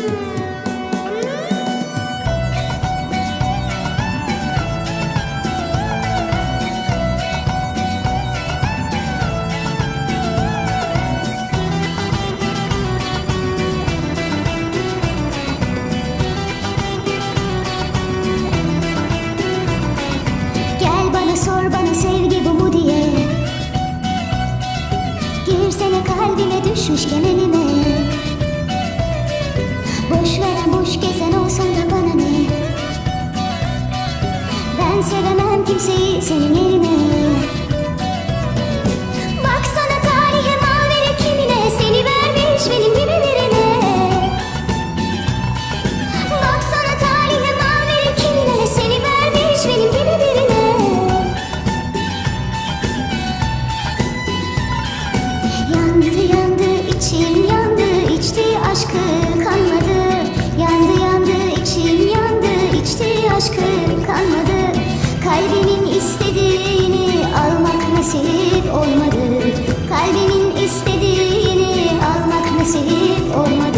Sor bana sevgi bu mu diye. Girsene kalbime düşmüşken elime. Boş veren boş gezen olsan da bana ne. Ben sevemem kimseyi senin yerine. Baksana tarihe mal verir kimine. Seni vermiş benim gibi birine. Baksana tarihe mal verir kimine. Seni vermiş benim gibi birine. Yandı yandı içim yandı içti aşkı kanmadı. Yandı yandı içim yandı içti aşkı kanmadı. Kalbimin istediğini almak nasip olmadı. Kalbimin istediğini almak nasip olmadı.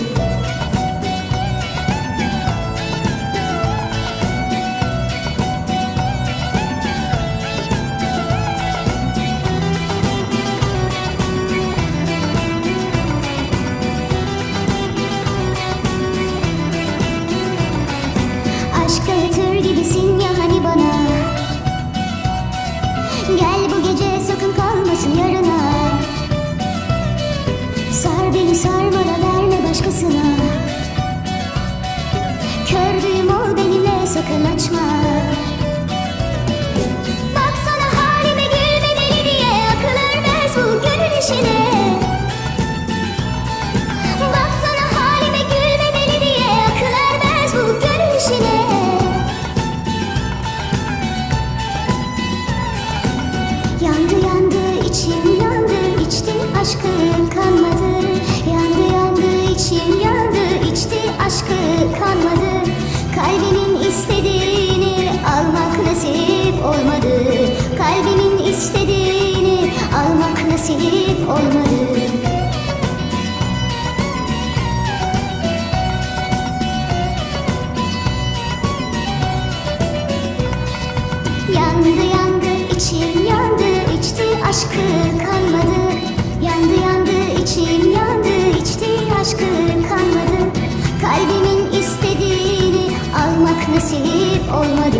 Aşka yatır gibisin ya hani bana. Gel bu gece sakın kalmasın yarına. Sar beni sarmala verme başkasına. Kördüğüm ol benimle sakın açma. Baksana halime gülme deli diye. Akıl ermez bu gönül işine. Baksana halime gülme deli diye. Akıl ermez bu gönül işine. Yandı yandı içim yandı içti aşkım kanmadı. Yandı yandı içim yandı içti aşkı kanmadı. Kalbimin istediğini almak nasip olmadı. Kalbimin istediğini almak nasip olmadı. Yandı yandı içim yandı içti aşkı kanmadı. Yandı yandı içim yandı içti aşkı kanmadı. Kalbimin istediğini almak nasip olmadı.